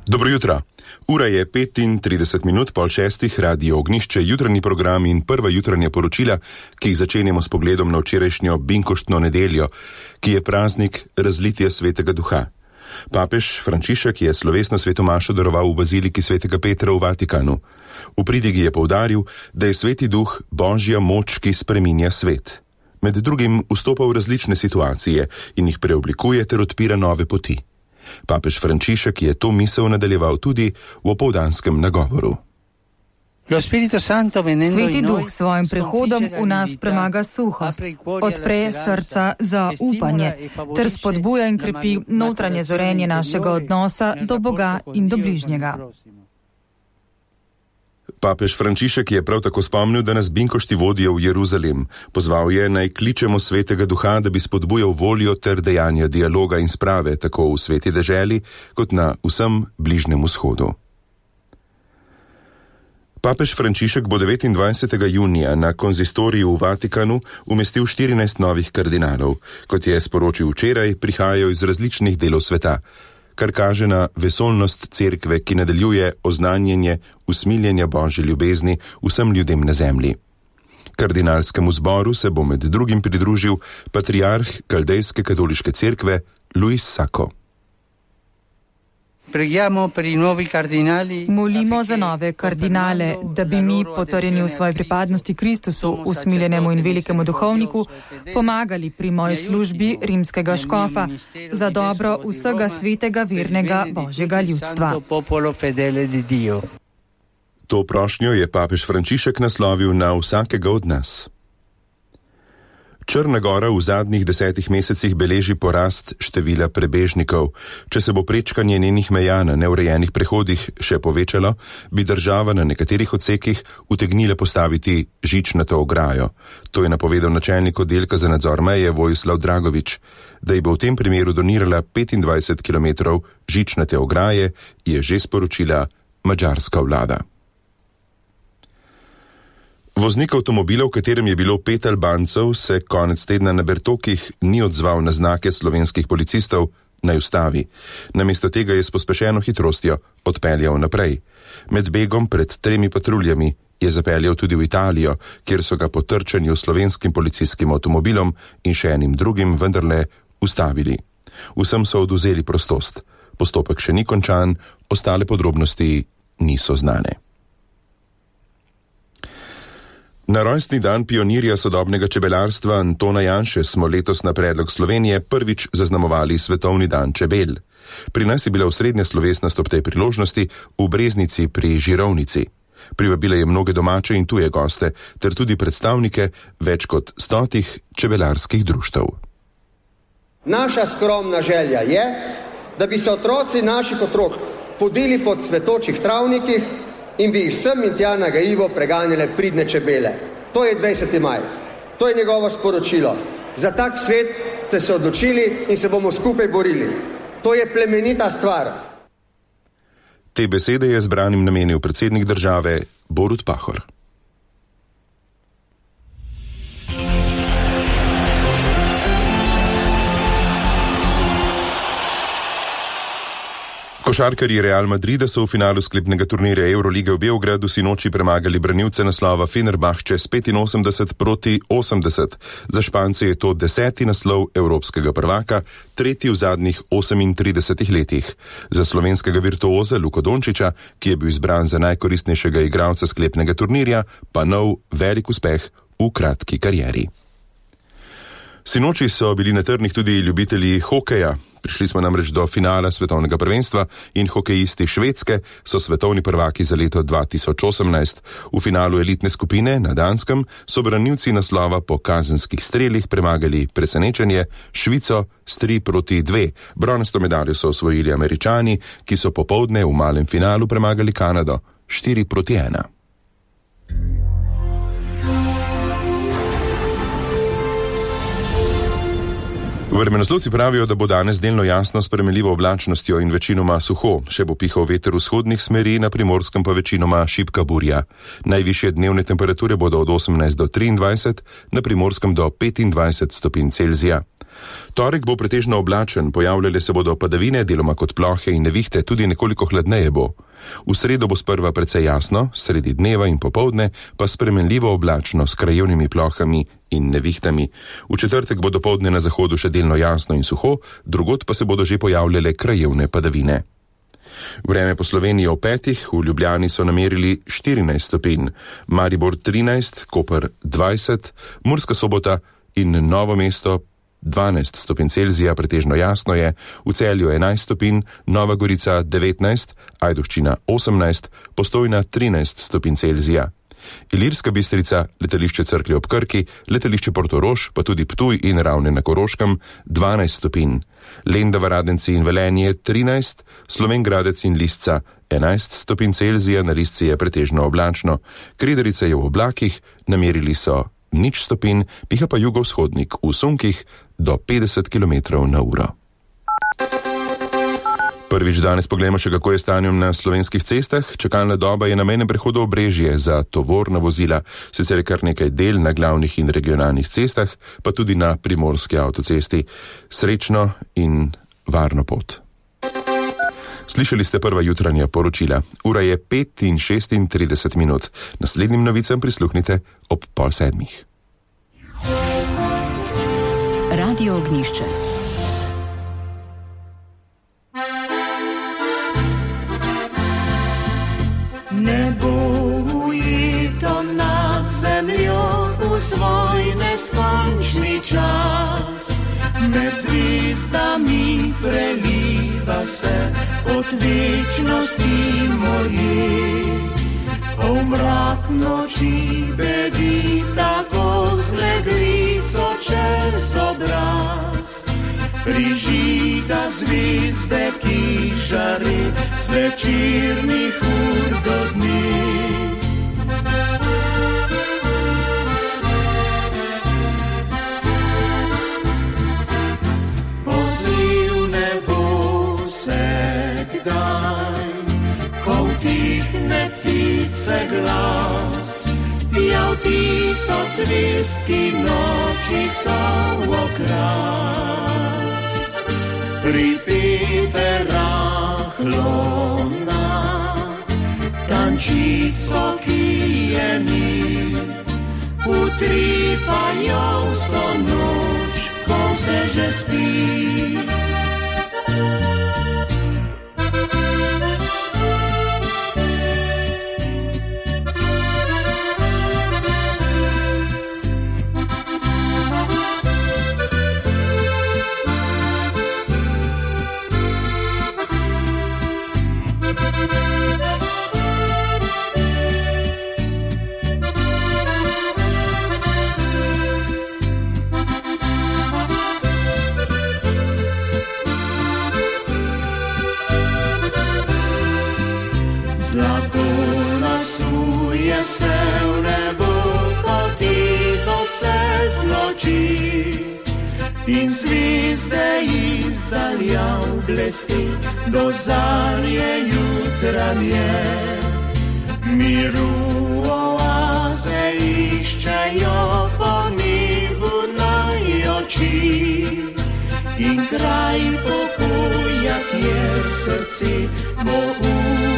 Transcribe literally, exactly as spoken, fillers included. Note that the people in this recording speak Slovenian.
Dobro jutro. Ura je petintrideset minut pol šestih, Radio Ognjišče, jutranji program in prva jutranja poročila, ki jih začenjamo s pogledom na včerajšnjo binkoštno nedeljo, ki je praznik razlitja Svetega Duha. Papež Frančišek je slovesno svetomašo daroval v baziliki Svetega Petra v Vatikanu. V pridigi je poudaril, da je Sveti Duh Božja moč, ki spreminja svet. Med drugim vstopa v različne situacije in jih preoblikuje ter odpira nove poti. Papež Frančišek je to misel nadaljeval tudi v opoldanskem nagovoru. Sveti Duh s svojim prihodom v nas premaga suhost, odpre srca za upanje ter spodbuja in krepi notranje zorenje našega odnosa do Boga in do bližnjega. Papež Frančišek je prav tako spomnil, da nas binkošti vodijo v Jeruzalem. Pozval je, naj kličemo Svetega Duha, da bi spodbujal voljo ter dejanja dialoga in sprave, tako v sveti deželi, kot na vsem Bližnjem vzhodu. Papež Frančišek bo devetindvajsetega junija na konzistoriju v Vatikanu umestil štirinajst novih kardinalov. Kot je sporočil včeraj, prihajajo iz različnih delov sveta, kar kaže na vesoljnost cerkve, ki nadaljuje oznanjenje usmiljenja Božje ljubezni vsem ljudem na zemlji. Kardinalskemu zboru se bo med drugim pridružil patriarh Kaldejske katoliške cerkve Luis Sacco. Molimo za nove kardinale, da bi mi, potrjeni v svoji pripadnosti Kristusu, usmiljenemu in velikemu duhovniku, pomagali pri moji službi rimskega škofa za dobro vsega svetega vernega Božjega ljudstva. To prošnjo je papež Frančišek naslovil na vsakega od nas. Črna Gora v zadnjih desetih mesecih beleži porast števila prebežnikov. Če se bo prečkanje njenih meja na neurejenih prehodih še povečalo, bi država na nekaterih odsekih utegnila postaviti žičnato ograjo. To je napovedal načelnik oddelka za nadzor meje Vojislav Dragovič. Da ji bo v tem primeru donirala petindvajset kilometrov žičnate ograje, je že sporočila madžarska vlada. Voznik avtomobila, v katerem je bilo pet Albancev, se konec tedna na Bertokih ni odzval na znake slovenskih policistov, naj ustavi. Namesto tega je s pospešeno hitrostjo odpeljal naprej. Med begom pred tremi patruljami je zapeljal tudi v Italijo, kjer so ga po trčenju slovenskim policijskim avtomobilom in še enim drugim vendarle ustavili. Vsem so odvzeli prostost. Postopek še ni končan, ostale podrobnosti niso znane. Na rojstni dan pionirja sodobnega čebelarstva Antona Janše smo letos na predlog Slovenije prvič zaznamovali Svetovni dan čebel. Pri nas je bila osrednja slovesnost ob tej priložnosti v Breznici pri Žirovnici. Privabila je mnoge domače in tuje goste, ter tudi predstavnike več kot stotih čebelarskih društev. Naša skromna želja je, da bi se otroci naših otrok podili po cvetočih travnikih in bi jih sem in tja nagajivo preganjale pridne čebele. To je dvajseti maj. To je njegovo sporočilo. Za tak svet ste se odločili in se bomo skupaj borili. To je plemenita stvar. Te besede je zbranim namenil predsednik države Borut Pahor. Košarkarji Real Madrida so v finalu sklepnega turnirja Eurolige v Beogradu sinoči premagali branilce naslova Fenerbahče s petinosemdeset proti osemdeset. Za Špance je to deseti naslov evropskega prvaka, tretji v zadnjih osemintridesetih letih. Za slovenskega virtuoza Luko Dončiča, ki je bil izbran za najkoristnejšega igralca sklepnega turnirja, pa nov velik uspeh v kratki karieri. Sinoči so bili na trnih tudi ljubitelji hokeja. Prišli smo namreč do finala svetovnega prvenstva in hokejisti Švedske so svetovni prvaki za leto dva tisoč osemnajst. V finalu elitne skupine na Danskem so branilci naslova po kazenskih strelih premagali presenečenje Švico s tri proti dve. Bronasto medaljo so osvojili Američani, ki so popoldne v malem finalu premagali Kanado štiri proti ena. Vremenoslovci pravijo, da bo danes delno jasno s spremenljivo oblačnostjo in večinoma suho, še bo pihal veter vzhodnih smeri, na Primorskem pa večinoma šibka burja. Najvišje dnevne temperature bodo od osemnajst do triindvajset, na Primorskem do petindvajset stopinj Celzija. Torek bo pretežno oblačen, pojavljale se bodo padavine, deloma kot plohe in nevihte, tudi nekoliko hladneje bo. V sredo bo sprva precej jasno, sredi dneva in popoldne pa spremenljivo oblačno s krajevnimi plohami in nevihtami. V četrtek bo dopoldne na zahodu še delno jasno in suho, drugod pa se bodo že pojavljale krajevne padavine. Vreme po Sloveniji o petih, v Ljubljani so namerili štirinajst stopinj, Maribor trinajst, Koper dvajset, Murska Sobota in Novo mesto dvanajst stopinj Celzija, pretežno jasno je, v Celju enajst stopinj, Nova Gorica devetnajst, Ajdovščina osemnajst, Postojna trinajst stopinj Celzija. Ilirska Bistrica, letališče Cerklje ob Krki, letališče Portorož, pa tudi Ptuj in Ravne na Koroškem dvanajst stopinj. Lendava, Radenci in Velenje trinajst, Slovenj Gradec in Lisca enajst stopinj Celzija, na Lisci je pretežno oblačno. Kredarica je v oblakih, namerili so nič stopinj, piha pa jugovzhodnik v sunkih do petdeset kilometrov na uro. Prvič danes pogledamo še, kako je stanjem na slovenskih cestah. Čakalna doba je na mejnem prehodu Obrežje za tovorna vozila, sicer je kar nekaj del na glavnih in regionalnih cestah, pa tudi na primorski avtocesti. Srečno in varno pot. Slišali ste prva jutranja poročila. Ura je pet in šestintrideset minut. Naslednjim novicam prisluhnite ob pol sedmih. Radio Ognjišče. Nebo ujeto nad zemljo v svoj neskončni čas, med zvezdami preliva se od večnosti morje. O mrak noči bedi tako z meglico čez obraz, prižiga zvezde, ki žari z večernih ur do dni. Pozliv nebo se kdaj, ko utihne ptice glas, ja v tisoč zvezd, ki noči so v okras. Pripete rahlo na tančico, ki je ni, utripajo vso noč, ko se že spi. Zlato nasuje se v nebo, ko tiho se znoči, in zvezde izdaljav blesti do zarje jutranje. Miru oaze iščejo po nebu naj oči, in kraj pokoja, kjer srce bo